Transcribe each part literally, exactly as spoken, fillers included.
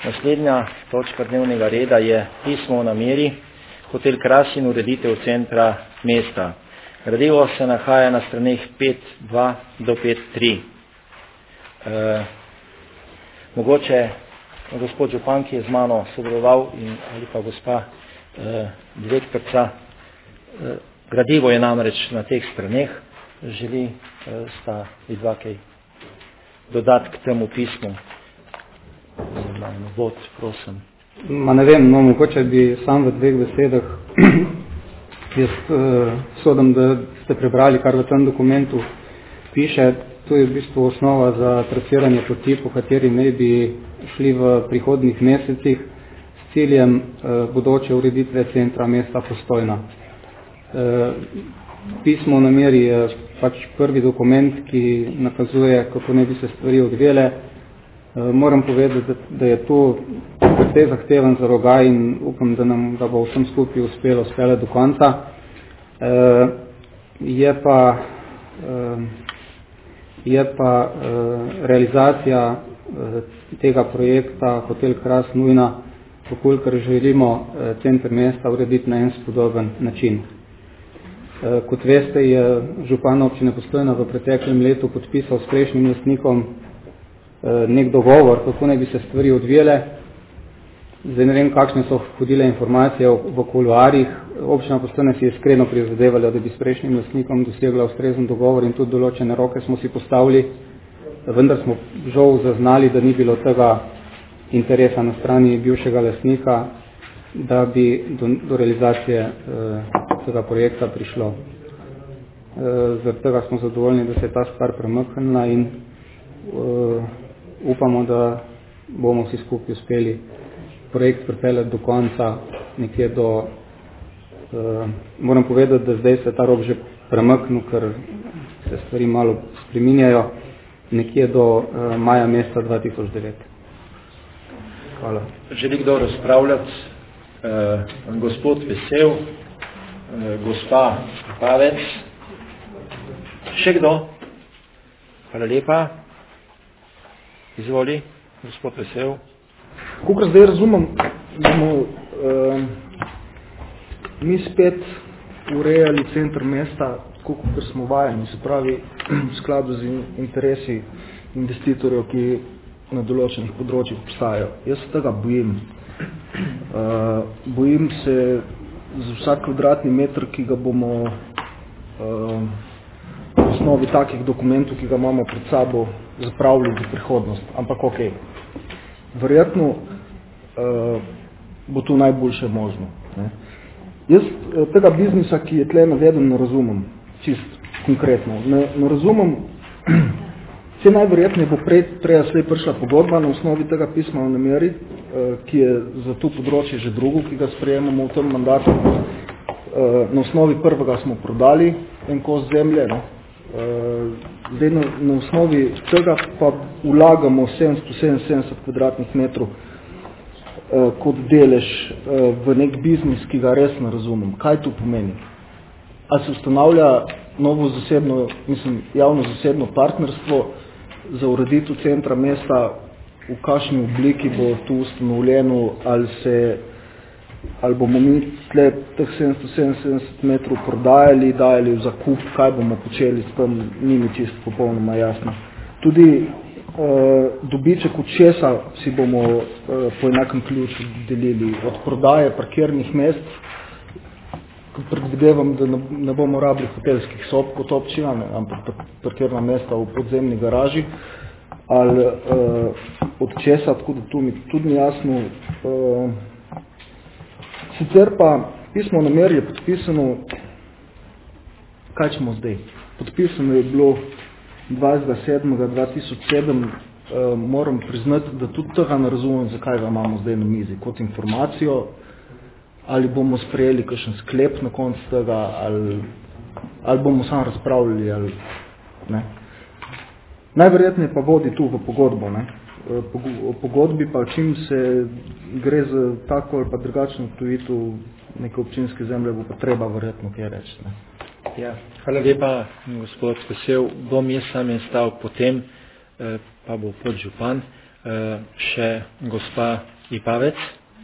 Naslednja točka dnevnega reda je pismo o nameri, hotel Kras in ureditev centra mesta. Gradivo se nahaja na straneh pet dva do pet tri. E, mogoče gospod župan, ki je z mano sodeloval, in, ali pa gospa e, direktorca, e, gradivo je namreč na teh straneh, želi e, sta dva kaj dodati k temu pismu. Vod, prosim. Ma ne vem, no, mogoče bi sam v dveh besedah jaz uh, sodim, da ste prebrali, kar v tem dokumentu piše. To je v bistvu osnova za trasiranje poti, po kateri naj bi šli v prihodnih mesecih s ciljem uh, bodoče ureditve centra mesta Postojna. Uh, pismo o nameri je pač prvi dokument, ki nakazuje, kako naj bi se stvari odvijele. Moram povedati, da je to precej zahteven zarogaj in upam, da nam ga bo vsem skupaj uspelo spele do konca. Je pa, je pa realizacija tega projekta Hotel Kras nujna, kolikor želimo center mesta urediti na en spodoben način. Kot veste, je župan občine Postojna v preteklem letu podpisal s prejšnjim lastnikom nek dogovor, kako naj bi se stvari odvijele. Zdaj ne vem, kakšne so hodile informacije v kuluarjih. Občina Postojna si je iskreno prizadevala, da bi s prejšnjim lastnikom dosegla ustrezen dogovor in tudi določene roke smo si postavili, vendar smo žal zaznali, da ni bilo tega interesa na strani bivšega lastnika, da bi do, do realizacije eh, tega projekta prišlo. Eh, zaradi tega smo zadovoljni, da se je ta stvar premaknila in eh, upamo, da bomo vsi skupaj uspeli projekt pripeljati do konca, nekje do, uh, moram povedati, da zdaj se ta rok že premaknil, ker se stvari malo spreminjajo, nekje do uh, maja meseca dva tisoč devet. Hvala. Želi kdo razpravljati? Uh, gospod Vesel, uh, gospa Pavec, še kdo? Hvala lepa. Izvoli, gospod Vesel. Kakor zdaj razumem, bomo eh, mi spet urejali center mesta, tako kot smo vajeni, se pravi v skladu z interesi investitorjev, ki na določenih področjih obstajajo. Jaz se tega bojim. Eh, bojim se za vsak kvadratni meter, ki ga bomo eh, v osnovi takih dokumentov, ki ga imamo pred sabo, zapravili za prihodnost. Ampak ok, verjetno uh, bo to najboljše možno. Ne? Jaz uh, tega biznisa, ki je tle naveden, ne razumem, čist konkretno. Ne, ne razumem, vse najverjetneje bo prej, prej slej prišla pogodba na osnovi tega pisma o nameri, uh, ki je za to področje že drugo, ki ga sprejemamo v tem mandatu. Uh, na osnovi prvega smo prodali en kos zemlje, ne? Zdaj na, na osnovi tega pa vlagamo sedemsto sedeminsedemdeset kvadratnih metrov eh, kot delež eh, v nek biznis, ki ga res ne razumem. Kaj to pomeni? A se ustanavlja novo zasebno, mislim, javno-zasebno partnerstvo za ureditev centra mesta, v kakšni obliki bo to ustanovljeno, ali se ali bomo mi tle teh sedemsto sedeminsedemdeset metrov prodajali, dajali v zakup, kaj bomo počeli s tem, ni mi čisto popolnoma jasno. Tudi eh, dobiček od česa si bomo eh, po enakem ključu delili, od prodaje parkirnih mest, predvidevam, da ne, ne bomo rabili hotelskih sob kot občina, ne, ampak parkirna mesta v podzemni garaži, ali eh, od česa, tako da tu mi tudi ni jasno. Eh, Sicer pa pismo o nameri je podpisano, kaj ćemo zdaj? Podpisano je bilo dvajsetega sedmega dva tisoč sedem, e, moram priznati, da tudi tega ne razumem, zakaj ga imamo zdaj na mizi, kot informacijo, ali bomo sprejeli kakšen sklep na koncu tega, ali, ali bomo samo razpravljali, ali ne. Najverjetneje pa vodi tu v pogodbo, ne. O pogodbi pa čim se gre za tako ali pa drugačno odtujitev neke občinske zemlje, bo pa treba verjetno kaj reči. Ne? Ja, hvala lepa, gospod Vesel. Bom jaz sam en stavek potem, pa bo podžupan. še gospa Ipavec.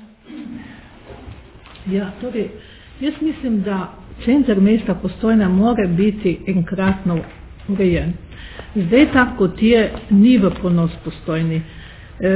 Ja, torej, jaz mislim, da center mesta Postojna mora biti enkratno urejen. Zdaj tako kot je, ni v ponos Postojni. E,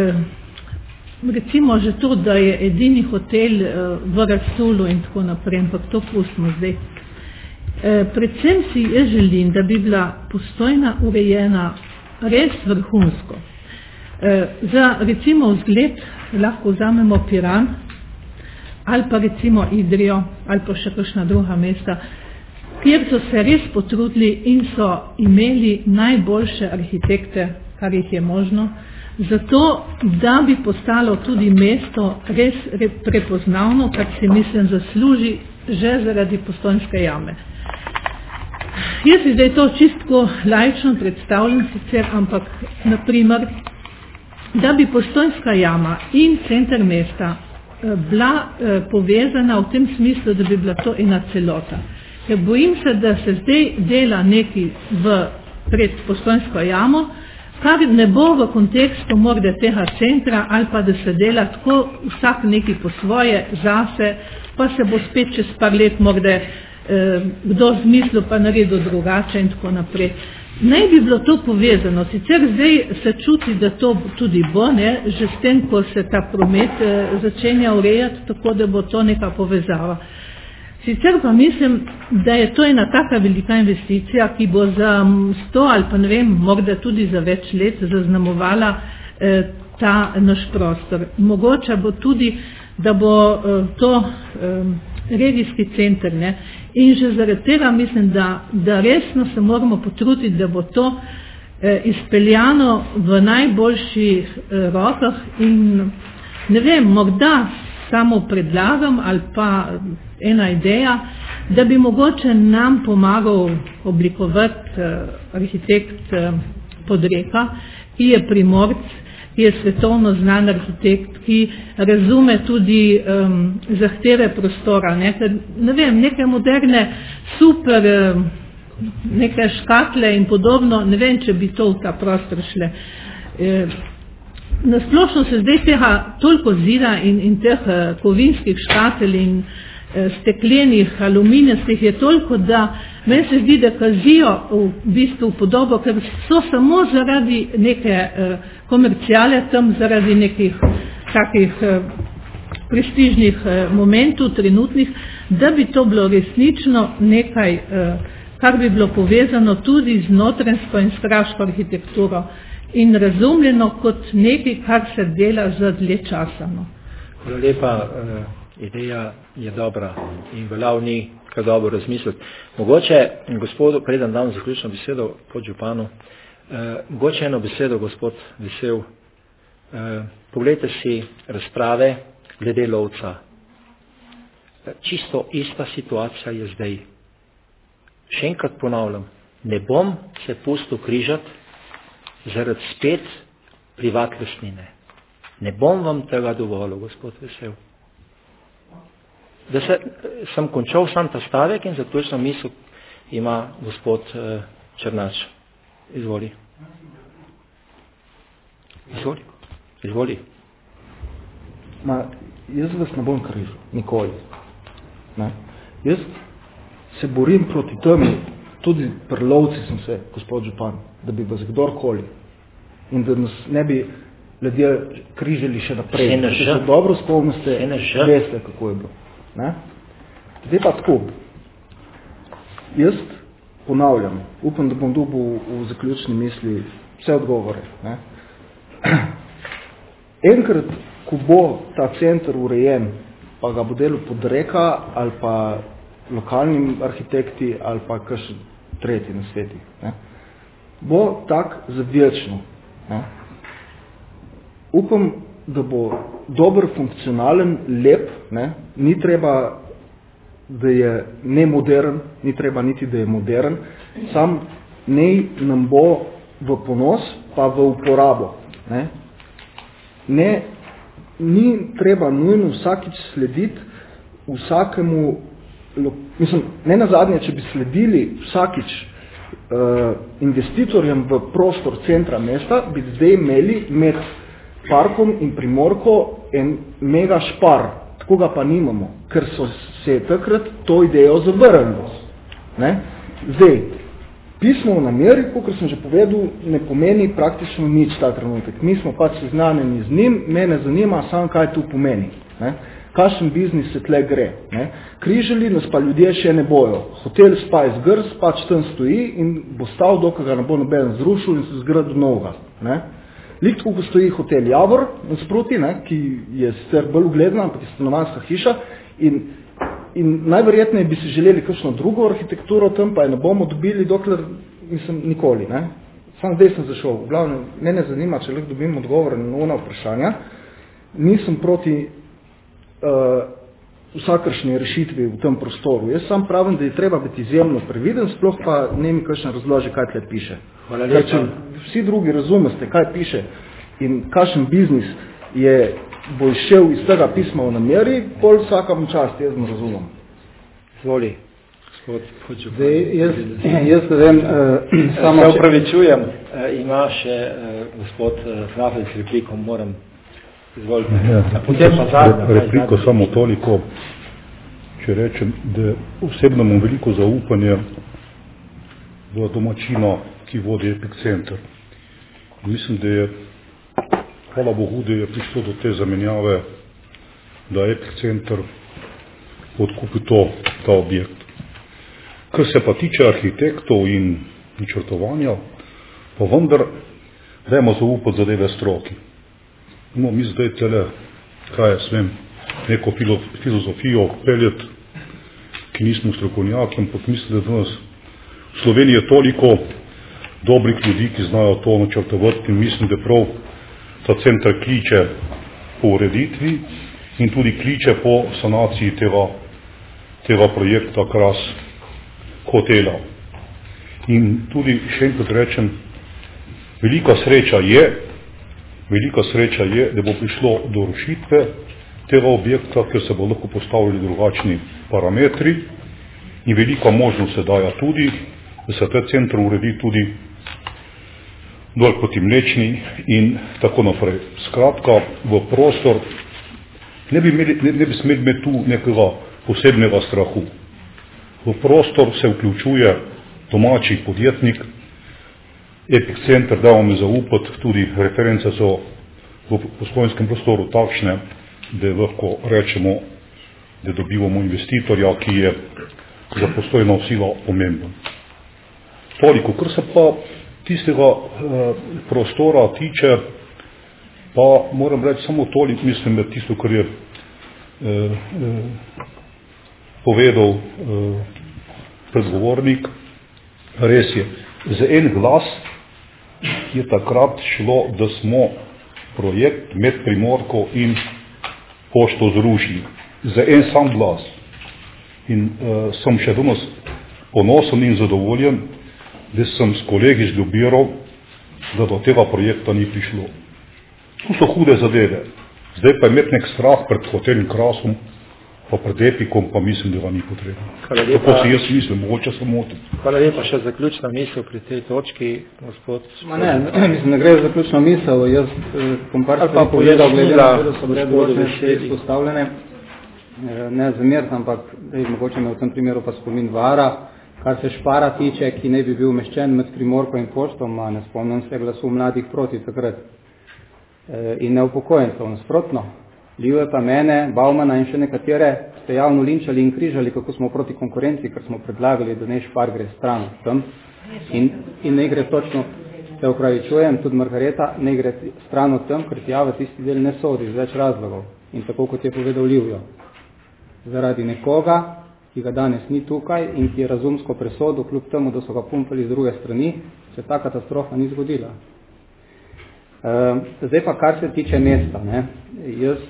recimo že to, da je edini hotel e, v Rasulu in tako naprej, ampak to pustimo zdaj. E, predvsem si jaz želim, da bi bila Postojna urejena res vrhunsko. E, za recimo vzgled lahko vzamemo Piran ali pa recimo Idrijo ali pa še kakšna druga mesta, kjer so se res potrudili in so imeli najboljše arhitekte, kar jih je možno, zato da bi postalo tudi mesto res prepoznavno, kar si mislim zasluži že zaradi Postojnske jame. Jaz si zdaj to čistko laično predstavljam sicer, ampak naprimer, da bi Postojnska jama in center mesta bila eh, povezana v tem smislu, da bi bila to ena celota. Ker bojim se, da se zdaj dela neki v pred Postojnsko jamo, kar ne bo v kontekstu morda tega centra, ali pa da se dela tako vsak neki po svoje, zase, pa se bo spet čez par let morda eh, kdo zmislil pa naredil drugače in tako naprej. Naj bi bilo to povezano, sicer zdaj se čuti, da to tudi bo, ne, že s tem, ko se ta promet eh, začenja urejati, tako da bo to neka povezava. Sicer pa mislim, da je to ena taka velika investicija, ki bo za sto ali pa ne vem, morda tudi za več let zaznamovala eh, ta naš prostor. Mogoče bo tudi, da bo eh, to eh, regijski center, ne, in že zaradi tega mislim, da, da resno se moramo potruditi, da bo to eh, izpeljano v najboljših eh, rokah in ne vem, morda samo predlagam ali pa ena ideja, da bi mogoče nam pomagal oblikovati eh, arhitekt eh, Podreka, ki je Primorc, ki je svetovno znan arhitekt, ki razume tudi um, zahteve prostora. Ne, ne vem, neke moderne, super, um, neke škatle in podobno, ne vem, če bi to v ta prostor šle. E, nasplošno se zdaj tega toliko zida in, in teh uh, kovinskih škatel in uh, steklenih, aluminijskih je toliko, da meni se zdi, da kazijo v bistvu podobo, ker so samo zaradi neke uh, komercijale tam, zaradi nekih takih uh, prestižnih uh, momentov, trenutnih, da bi to bilo resnično nekaj, uh, kar bi bilo povezano tudi z notranjsko in straško arhitekturo in razumljeno kot nekaj, kar se dela za dlje časa. No. Hvala lepa. Uh... Ideja je dobra in veljav ni kar dobro razmisliti. Mogoče, gospodu, preden dam zaključno besedo podžupanu, eh, mogoče eno besedo, gospod Vesel, eh, pogledajte si razprave glede lovca. Čisto ista situacija je zdaj. Še enkrat ponavljam, ne bom se pustil križati zaradi spet privat lastnine. Ne bom vam tega dovolil, gospod Vesel. Da se, sem končal sam ta stavek in zaključno misel ima gospod uh, Černač. Izvoli. Izvoli. Izvoli. Ma, jaz vas ne bom križil, nikoli. Ne? Jaz se borim proti temi, tudi pri lovci sem se, gospod župan, da bi vas kdorkoli in da nas ne bi ljudje križali še naprej. Če se dobro spomniste, veste, kako je bilo. Ne? Zdaj pa tako, jaz ponavljam, upam, da bom dobil v zaključni misli vse odgovore. Ne? Enkrat, ko bo ta center urejen, pa ga bo delal Podreka ali pa lokalnim arhitekti ali pa kakšen tretji na sveti, ne? Bo tak zavječno. Ne? Upam, da bo dober, funkcionalen, lep, ne? Ni treba, da je nemodern, ni treba niti, da je modern, sam nej nam bo v ponos, pa v uporabo. Ne? Ne, ni treba nujno vsakič slediti vsakemu, mislim, ne nazadnje, če bi sledili vsakič uh, investitorjem v prostor centra mesta, bi zdaj imeli med Parkom in Primorko en mega špar, tako ga pa nimamo, ker so se takrat to idejo zavrnili. Ne? Zdaj, pismo v nameri, kot sem že povedal, ne pomeni praktično nič ta trenutek. Mi smo pač seznanjeni z njim, mene zanima samo, kaj tu pomeni. Ne? Kakšen biznis se tle gre. Ne? Križali nas pa ljudje še ne bojo. Hotel Spice Girls pač tam stoji in bo stal, dokaj ga ne bo noben zrušil in se zgradil novega. Ne? Lik tako, ko stoji hotel Javor nasproti, ne, ki je sicer bolj ugledna, ampak je stanovanjska hiša in, in najverjetneje bi si želeli kakšno drugo arhitekturo tam, pa je ne bomo dobili, dokler mislim nikoli. Ne. Sam zdaj sem zašel. V glavnem, mene zanima, če lahko dobim odgovor na ona vprašanja. Nisem proti uh, vsakršni rešitvi v tem prostoru. Jaz sam pravim, da je treba biti izjemno previden, sploh pa ne mi kakšne razloži, kaj tle piše. Kaj, če vsi drugi razumeste, kaj piše in kakšen biznis je bo išel iz tega pisma v nameri, pol vsakam čast, jaz ne razumem. Zvoli. Zdaj, jaz, jaz ne vem, uh, samo... Se upravičujem, uh, ima še uh, gospod uh, Znafel s repliko, moram izvoliti. Ja, potem pa zadnja. Repliko zadnja. Samo toliko, če rečem, da osebno imam veliko zaupanje v domačino, ki vodi Epicenter. Mislim, da je, hvala Bogu, da je prišlo do te zamenjave, da Epicenter odkupi to, ta objekt. Kar se pa tiče arhitektov in načrtovanja, pa vendar dajmo zaupati zadeve stroki. No, mi zdaj tele, kaj jaz vem, neko filozofijo peljeti, ki nismo strokovnjaki, ampak mislim, da danes v Sloveniji je toliko dobrih ljudi, ki znajo to načrtovati in mislim, da prav ta center kliče po ureditvi in tudi kliče po sanaciji tega, tega projekta Kras hotela. In tudi še enkrat rečem, velika sreča je, velika sreča je, da bo prišlo do rušitve tega objekta, ker se bo lahko postavili drugačni parametri in velika možnost se daja tudi, da se ta center uredi tudi dol proti Mlečni in tako naprej. Skratka, v prostor ne bi, imeli, ne, ne bi smeli imeti tu nekega posebnega strahu. V prostor se vključuje domači podjetnik, Epicenter, da vam je zaupati, tudi reference so v poslovenskem prostoru takšne, da lahko rečemo, da dobivamo investitorja, ki je za postojno silo pomemben. Toliko, kar se pa tistega eh, prostora tiče, pa moram reči samo toliko, mislim, da tisto, kar je eh, eh, povedal eh, predgovornik, res je. Za en glas je takrat šlo, da smo projekt med Primorko in Pošto zrušili. Za en sam glas. In eh, sem še danes ponosen in zadovoljen, da sem s kolegi zljubiral, da do tega projekta ni prišlo. Tu so hude zadeve. Zdaj pa imeti nek strah pred hotelom Krasom, pa pred Epikom, pa mislim, da ga ni potrebno. Tako si jaz mislim, mogoče se motim. Hvala lepa, še zaključna misel pri tej točki, gospod. Ma ne, mislim, ne gre za zaključno misel. Jaz bom par stvari povedal, glede na to, da so bile določene še izpostavljene. Ne zameriti, ampak da mogoče me v tem primeru pa spomin vara. Kar se Špara tiče, ki ne bi bil umeščen med Primorko in Poštom, ne spomnim se glasu mladih proti takrat e, in neupokojencev, nasprotno. Ljive pa mene, Baumana in še nekatere ste javno linčali in križali, kako smo proti konkurenci, ker smo predlagali, da ne Špar gre stran tam in, in ne gre točno, se upravičujem, tudi Margareta, ne gre stran od tam, ker tja v tisti del ne sodi z več razlogov. In tako, kot je povedal Livjo, zaradi nekoga, ki ga danes ni tukaj in ki je razumsko presodil, kljub temu, da so ga pumpali z druge strani, se ta katastrofa ni zgodila. E, zdaj pa, kar se tiče mesta, ne, jaz,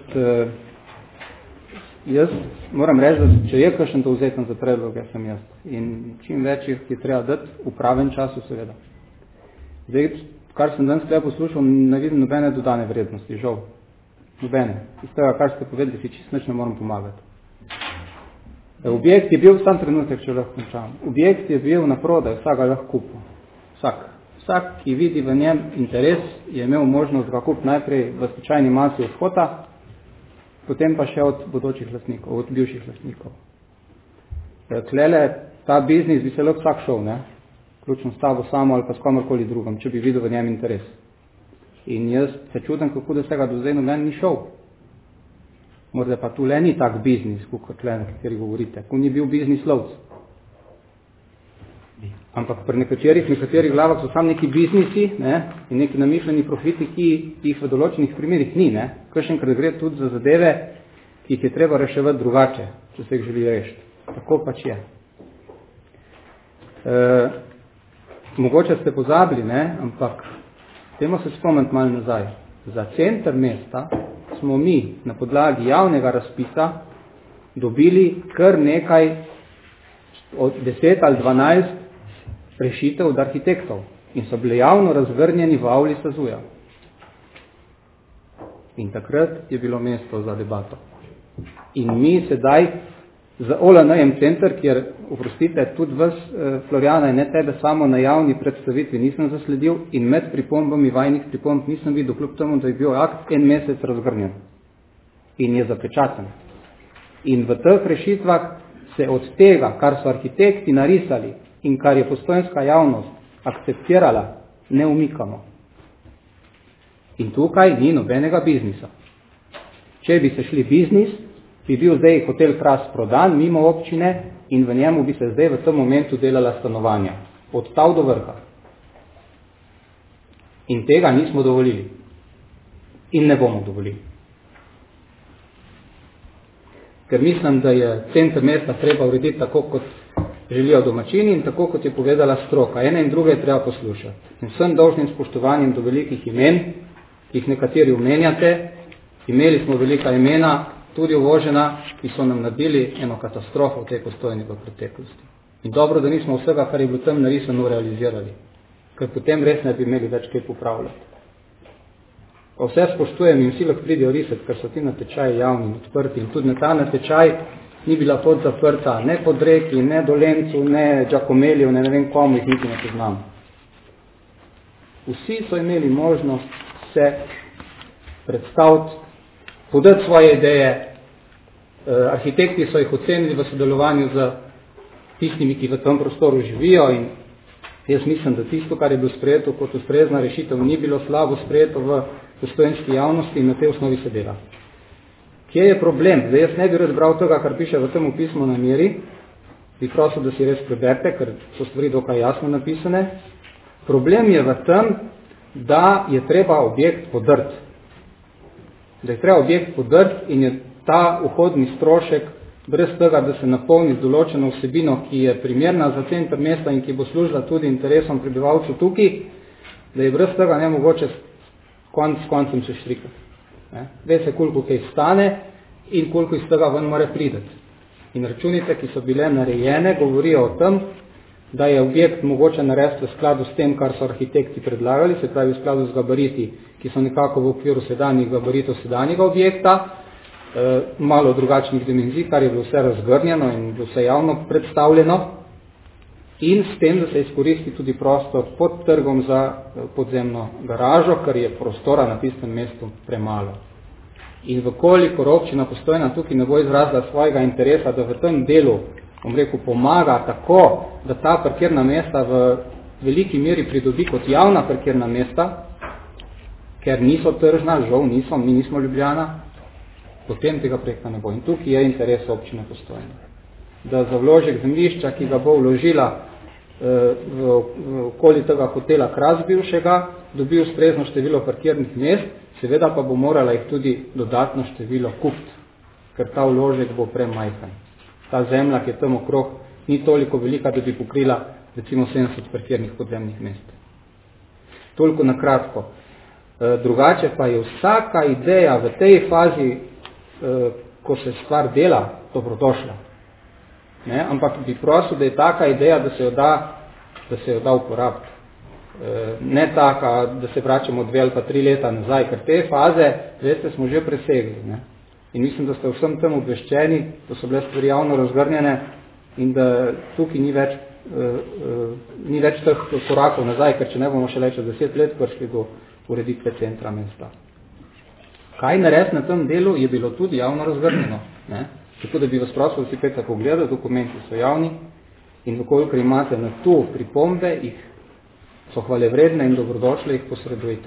jaz moram reči, da če je kakšen dovzeten za predloge, sem jaz. In čim več jih je treba dati v pravem času, seveda. Zdaj, kar sem danes tukaj poslušal, ne vidim nobene dodane vrednosti, žal. Nobene. Iz tega, kar ste povedali, si čist nič ne moram pomagati. Objekt je bil, sam trenutek, če lahko končam, objekt je bil na prodaj, vsak ga lahko kupil. Vsak. Vsak, ki vidi v njem interes, je imel možnost ga kupiti najprej v slučajni masi od Hota, potem pa še od bodočih lastnikov, od bivših lastnikov. Tlele, ta biznis bi se lahko vsak šel, ne? Vključno s tabo samo ali pa s komorkoli drugom, če bi videl v njem interes. In jaz se čudim, kako da se ga do zdaj noben ni šel. Morda pa tu le ni tak biznis, kot tle, na kateri govorite. Ko ni bil biznis lovc. Ampak pri nekaterih, nekaterih glavah so sam neki biznisi, ne, in neki namišljeni profiti, ki jih v določenih primerih ni, ne. Kakšenkrat gre tudi za zadeve, ki jih je treba reševati drugače, če se jih želi rešiti. Tako pač je. E, mogoče ste pozabili, ne, ampak temo se spomniti malo nazaj. Za center mesta smo mi na podlagi javnega razpisa dobili kar nekaj od deset ali dvanajst rešitev od arhitektov in so bile javno razgrnjeni v avli Sazuja. In takrat je bilo mesto za debato. In mi sedaj za O L N J center, kjer, oprostite, tudi vas, Florjana, in ne tebe samo na javni predstavitvi nisem zasledil in med pripombami vajnih pripomb nisem videl, kljub temu, da je bil akt en mesec razgrnjen in je zapečatan. In v teh rešitvah se od tega, kar so arhitekti narisali in kar je postojnska javnost akceptirala, ne umikamo. In tukaj ni nobenega biznisa. Če bi se šli biznis, bi bil zdaj hotel Kras prodan mimo občine in v njemu bi se zdaj v tem momentu delala stanovanja. Od tav do vrha. In tega nismo dovolili. In ne bomo dovolili. Ker mislim, da je center mesta treba urediti tako, kot želijo domačini in tako, kot je povedala stroka. Ene in druge je treba poslušati. In vsem dolžnim spoštovanjem do velikih imen, ki jih nekateri omenjate, imeli smo velika imena, tudi uvožena, ki so nam naredili eno katastrofo v tej Postojni v preteklosti. In dobro, da nismo vsega, kar je bilo tam narisano, realizirali. Ker potem res ne bi imeli več kaj popravljati. Pa vse spoštujem in vsi lahko pridejo risati, ker so ti natečaji javni in odprti. In tudi na ta natečaj ni bila pot zaprta, ne pod Reki, ne Dolencu, ne Giacomeliju, ne, ne vem komu, jih niti ne poznam. Vsi so imeli možnost se predstaviti, podati svoje ideje, arhitekti so jih ocenili v sodelovanju z tistimi, ki v tem prostoru živijo in jaz mislim, da tisto, kar je bilo sprejeto kot ustrezna rešitev, ni bilo slabo sprejeto v postojnski javnosti in na tej osnovi se dela. Kje je problem? Zdaj jaz ne bi razbral tega, kar piše v tem pismu nameri, bi prosil, da si res preberete, ker so stvari dokaj jasno napisane. Problem je v tem, da je treba objekt podrti. Da je treba objekt podrti in je ta vhodni strošek brez tega, da se napolni z določeno vsebino, ki je primerna za center mesta in ki bo služila tudi interesom prebivalcev tukaj, da je brez tega nemogoče konc s koncem se štrikati. Ve se, koliko kaj stane in koliko iz tega ven mora prideti. In računice, ki so bile narejene, govorijo o tem, da je objekt mogoče narediti v skladu s tem, kar so arhitekti predlagali, se pravi v skladu z gabariti, ki so nekako v okviru sedanjih gabaritov sedanjega objekta, eh, malo drugačnih dimenzij, kar je bilo vse razgrnjeno in bilo vse javno predstavljeno, in s tem, da se izkoristi tudi prostor pod trgom za podzemno garažo, ker je prostora na tistem mestu premalo. In vkolikor občina Postojna tukaj ne bo izrazila svojega interesa, da v tem delu, bom rekel, pomaga tako, da ta parkirna mesta v veliki meri pridobi kot javna parkirna mesta, ker niso tržna, žal niso, mi nismo Ljubljana, potem tega projekta ne bo. In tukaj je interes občine Postojna. Da za vložek zemljišča, ki ga bo vložila v, v okoli tega hotela Kras bivšega, dobi ustrezno število parkirnih mest, seveda pa bo morala jih tudi dodatno število kupiti, ker ta vložek bo premajhen. Ta zemlja, ki je tam okrog, ni toliko velika, da bi pokrila recimo sedemdeset parkirnih podzemnih mest. Toliko na kratko. Drugače pa je vsaka ideja v tej fazi, ko se stvar dela, dobrodošla. Ne, ampak bi prosil, da je taka ideja, da se jo da, da se jo da uporabiti. E, ne taka, da se vračamo dve ali pa tri leta nazaj, ker te faze, veste, smo že presegli. Ne. In mislim, da ste vsem tem obveščeni, da so bile stvari javno razgrnjene in da tukaj ni več ni več teh korakov nazaj, ker če ne bomo še leče deset let prišli do ureditve centra mesta. Kaj narediti na tem delu je bilo tudi javno razgrnjeno. Ne? Tako da bi vas prosil, da si peta pogledal, dokumenti so javni in vkolikor imate na to pripombe, jih so hvalevredne in dobrodošle, jih posredujte.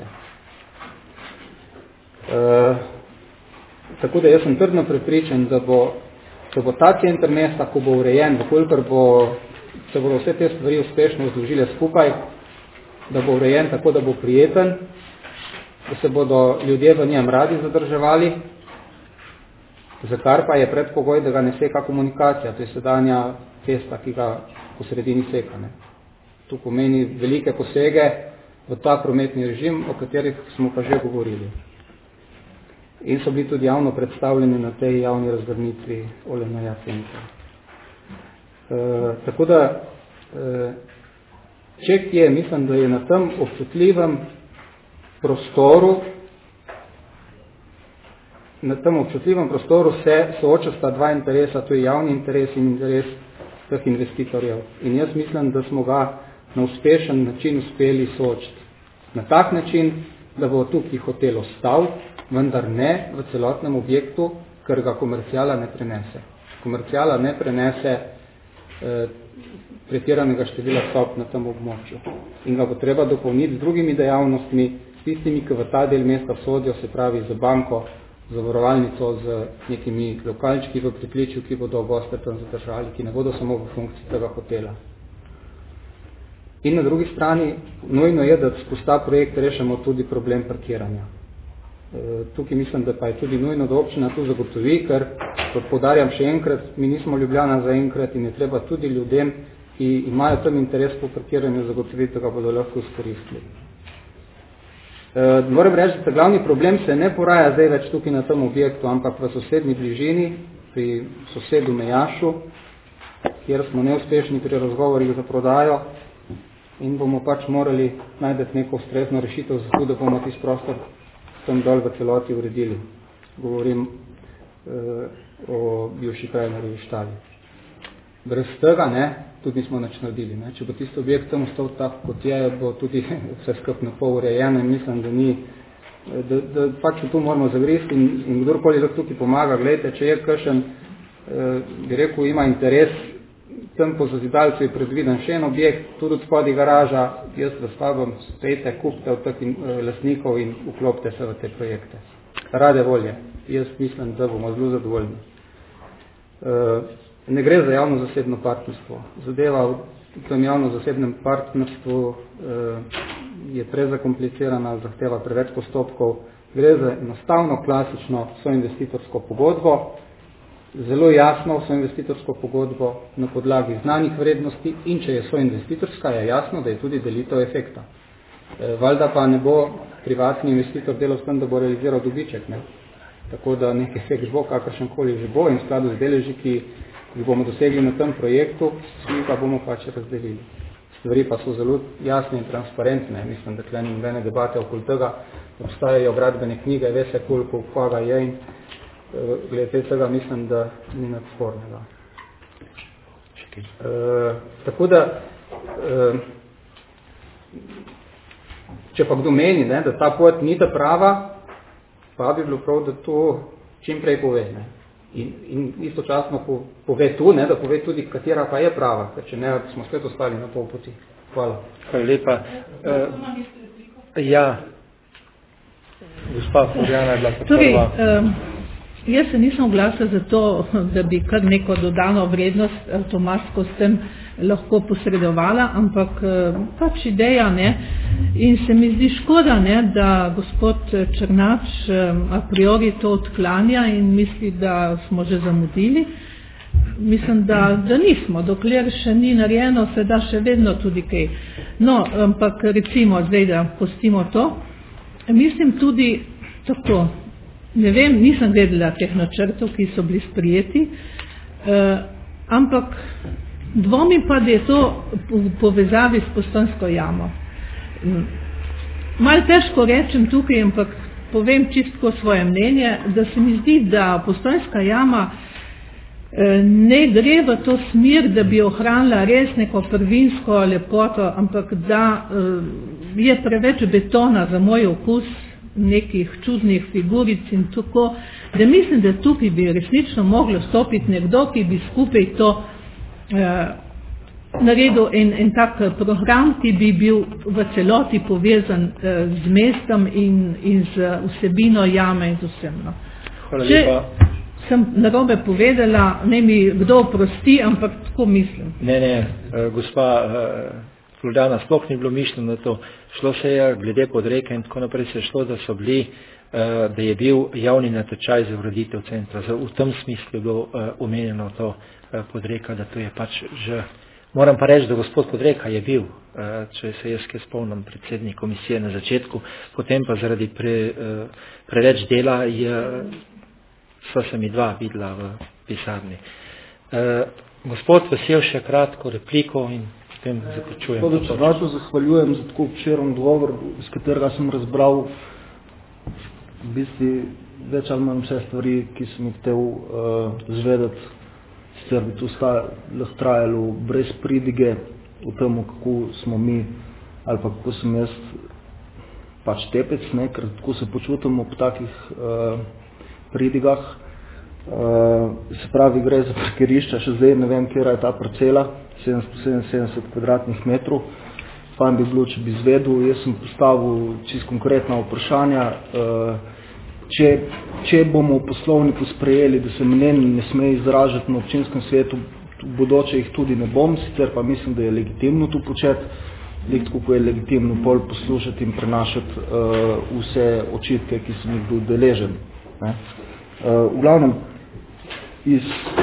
E, tako da jaz sem trdno prepričan, da bo, da bo ta center mesta, ko bo urejen, vkolikor bo, se bodo vse te stvari uspešno zložile skupaj, da bo urejen tako, da bo prijeten, da se bodo ljudje v njem radi zadrževali, za kar pa je predpogoj, da ga ne seka komunikacija, to je sedanja cesta, ki ga po sredini seka. Ne. To pomeni velike posege v ta prometni režim, o katerih smo pa že govorili. In so bili tudi javno predstavljeni na tej javni razgrnitvi O L N J centra. E, tako da, e, ček je, mislim, da je na tem občutljivem prostoru, na tem občutljivem prostoru se soočata dva interesa, to je javni interes in interes teh investitorjev. In jaz mislim, da smo ga na uspešen način uspeli soočiti. Na tak način, da bo tukaj hotel ostal, vendar ne v celotnem objektu, ker ga komercijala ne prenese. Komercijala ne prenese eh, pretiranega števila sob na tem območju. In ga bo treba dopolniti z drugimi dejavnostmi, s tistimi, ki v ta del mesta sodijo, se pravi z banko, zavarovalnico, z nekimi lokalčki v pritličju, ki bodo goste tam zadržali, ki ne bodo samo v funkciji tega hotela. In na drugi strani, nujno je, da skozi ta projekt rešimo tudi problem parkiranja. E, tukaj mislim, da pa je tudi nujno, da občina tu zagotovi, ker, kot podarjam še enkrat, mi nismo Ljubljana za enkrat in je treba tudi ljudem, ki imajo tam interes po parkiranju, zagotoviti, da ga bodo lahko izkoristili. E, moram reči, da glavni problem se ne poraja zdaj več tukaj na tem objektu, ampak v sosednji bližini, pri sosedu Mejašu, kjer smo neuspešni pri razgovorih za prodajo, in bomo pač morali najti neko ustrezno rešitev za to, da bomo tisti prostor tam dol v celoti uredili. Govorim eh, o bivši krajnarjevi štali. Brez tega ne, tudi nismo nič naredili. Ne. Če bo tisti objekt tam ostal tak, kot je, bo tudi vse skupno pol urejeno in mislim, da ni, da, da pač tu moramo zagristi in, in kdorkoli lahko tukaj pomaga. Glejte, če je kakšen, eh, bi rekel, ima interes, tam po zazidalcu je predviden še en objekt, tudi od spodi garaža, jaz vas vabam, spejte, kupite od teh lastnikov in vklopite se v te projekte. Rade volje. Jaz mislim, da bomo zelo zadovoljni. Ne gre za javno-zasebno partnerstvo. Zadeva v tem javno-zasebnem partnerstvu je prezakomplicirana, zahteva preveč postopkov. Gre za enostavno, klasično soinvestitorsko pogodbo, zelo jasno soinvestitorsko pogodbo na podlagi znanih vrednosti in če je soinvestitorska, je jasno, da je tudi delitev efekta. E, valjda pa ne bo privatni investitor delal s tem, da bo realiziral dobiček. Ne? Tako da nek efekt bo, kakršenkoli že bo in v skladu z deleži, ki jih bomo dosegli na tem projektu, vsi pa bomo pač razdelili. Stvari pa so zelo jasne in transparentne. Mislim, da tle ni nobene debate okoli tega, obstajajo gradbene knjige, ve se koliko koga je in glede tega mislim, da ni nad spornega. E, tako da, e, če pa kdo meni, ne, da ta pot ni ta prava, pa bi bilo prav, da to čim prej pove. Ne. In, in istočasno pove tu, ne, da pove tudi, katera pa je prava, ker če ne, smo spet ostali na pol poti. Hvala. Hvala lepa. E, ja, gospa Florjana je bila pa prva. Um, Jaz se nisem oglasila za to, da bi kar neko dodano vrednost avtomatsko s tem lahko posredovala, ampak pač ideja, ne, in se mi zdi škoda, ne, da gospod Črnač a priori to odklanja in misli, da smo že zamudili. Mislim, da, da nismo, dokler še ni narejeno, se da še vedno tudi kaj. No, ampak recimo zdaj, da pustimo to, mislim tudi tako, ne vem, nisem gledala teh načrtov, ki so bili sprijeti, eh, ampak dvomim pa, da je to v povezavi s Postojnsko jamo. Malo težko rečem tukaj, ampak povem čistko svoje mnenje, da se mi zdi, da Postojnska jama ne gre v to smer, da bi ohranila res neko prvinsko lepoto, ampak da je preveč betona za moj okus, nekih čudnih figuric in tako, da mislim, da tukaj bi resnično moglo stopiti nekdo, ki bi skupaj to eh, naredil en, en tak program, ki bi bil v celoti povezan eh, z mestom in, in z vsebino jame in z vsem. No. Hvala Če lepa. sem narobe povedala, ne mi kdo oprosti, ampak tako mislim. Ne, ne, eh, gospa eh, Florijana, sploh ni bilo mišljeno na to. Šlo se je glede Podreke in tako naprej se je šlo, da so bili, eh, da je bil javni natečaj za ureditev centra. V tem smislu je bilo eh, omenjeno to eh, Podreka, da to je pač že. Moram pa reči, da gospod Podreka je bil, eh, če se jaz kaj spomnim, predsednik komisije na začetku, potem pa zaradi pre, eh, preveč dela je, sva se mi dva videla v pisarni. Eh, gospod Vesel, še kratko repliko in potem zaključujem. Gospod, se zahvaljujem za tako obširen odgovor, iz katerega sem razbral v bistvu več ali manj vse stvari, ki sem jih hotel uh, zvedeti. Sicer bi to lahko trajalo brez pridige o tem, kako smo mi ali pa kako sem jaz pač tepec, ne, ker tako se počutimo po takih uh, pridigah. Uh, se pravi, gre za parkirišča, še zdaj ne vem, kjera je ta parcela, sedemsto sedeminsedemdeset kvadratnih metrov. Fajn bi bilo, če bi izvedel, jaz sem postavil čisto konkretna vprašanja. Uh, če, če bomo v poslovniku sprejeli, da se mnen ne sme izražati na občinskem svetu, v bodoče jih tudi ne bom, sicer pa mislim, da je legitimno to početi, tako ko je legitimno pol poslušati in prenašati uh, vse očitke, ki sem jih bil deležen. Ne. Uh, v glavnem, iz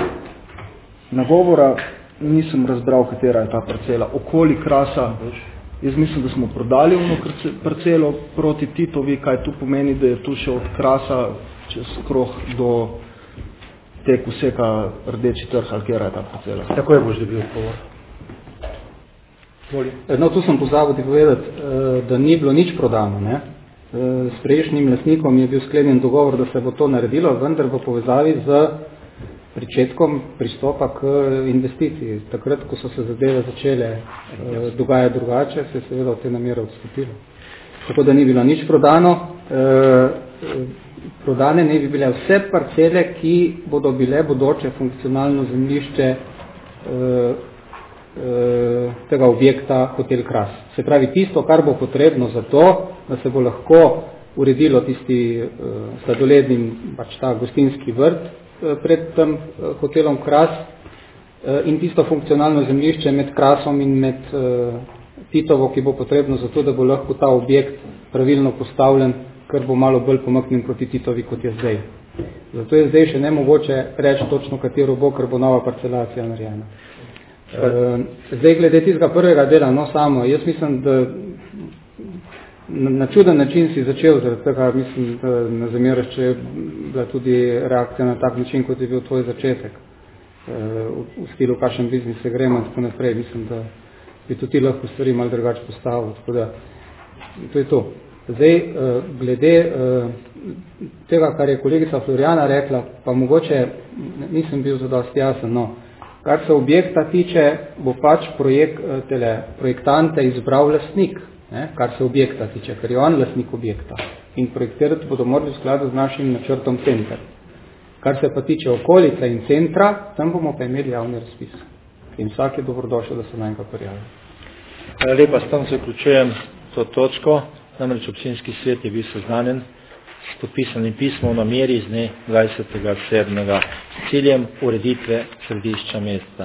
nagovora nisem razbral, katera je ta parcela. Okoli Krasa, jaz mislim, da smo prodali ono parcelo proti Titovi, kaj tu pomeni, da je tu še od Krasa čez krog do tek vseka Rdeči trg, ali kjera je ta parcela. Tako je boš dobil odgovor. No, tu sem pozabil povedati, da ni bilo nič prodano, ne? S prejšnjim lastnikom je bil sklenjen dogovor, da se bo to naredilo, vendar v povezavi z pričetkom pristopa k investiciji. Takrat, ko so se zadeve začele eh, dogajati drugače, se je seveda od te namere odstopilo. Tako da ni bilo nič prodano. Eh, prodane ne bi bile vse parcele, ki bodo bile bodoče funkcionalno zemljišče eh, tega objekta Hotel Kras. Se pravi, tisto, kar bo potrebno za to, da se bo lahko uredilo tisti uh, sladoledni, pač ta gostinski vrt uh, pred tem uh, hotelom Kras uh, in tisto funkcionalno zemljišče med Krasom in med uh, Titovo, ki bo potrebno za to, da bo lahko ta objekt pravilno postavljen, ker bo malo bolj pomaknjen proti Titovi, kot je zdaj. Zato je zdaj še nemogoče reči točno, katero bo, ker bo nova parcelacija narejena. Zdaj, glede tistega prvega dela, no samo, jaz mislim, da na čuden način si začel, zaradi tega mislim, da na zameraš, če je bila tudi reakcija na tak način, kot je bil tvoj začetek, v stilu kakšen biznis se gremo in tako naprej, mislim, da bi tudi lahko stvari malo drugače postavil, tako da to je to. Zdaj, glede tega, kar je kolegica Florijana rekla, pa mogoče nisem bil zadosti jasen, no, kar se objekta tiče, bo pač projekt, tele, projektante izbral lastnik, ne, kar se objekta tiče, ker je on lastnik objekta. In projektirati bodo morali v skladu z našim načrtom center. Kar se pa tiče okolice in centra, tam bomo pa imeli javni razpis. In vsak je dobrodošel, da se na enega prijavi. Hvala lepa, s tem zaključujem to točko. Namreč občinski svet je bil seznanjen s podpisanim pismom o nameri z dne dvajsetega sedmega s ciljem ureditve središča mesta.